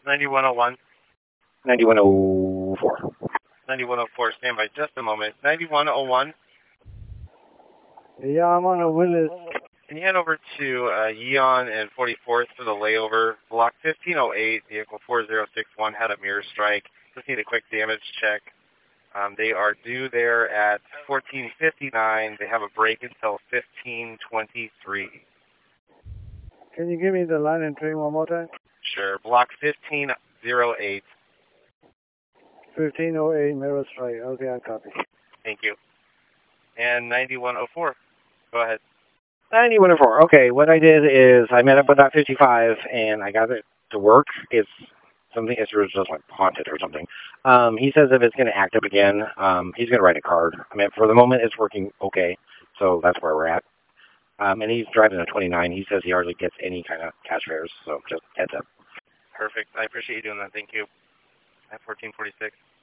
9101. 9104. 9104, stand by just a moment. 9101. Yeah, I'm on a Willis. Can you head over to Yeon and 44th for the layover? Block 1508, vehicle 4061 had a mirror strike. Just need a quick damage check. They are due there at 14:59. They have a break until 15:23. Can you give me the line and train one more time? Sure. Block 1508. 1508, mirror strike. Okay, I copy. Thank you. And 9104. Go ahead. 9104. Okay, what I did is I met up with that 55 and I got it to work. It's something, it's just like haunted or something. He says if it's going to act up again, he's going to write a card. I mean, for the moment it's working okay, so that's where we're at. And he's driving a 29. He says he hardly gets any kind of cash fares, so just heads up. Perfect. I appreciate you doing that. Thank you. At 1446.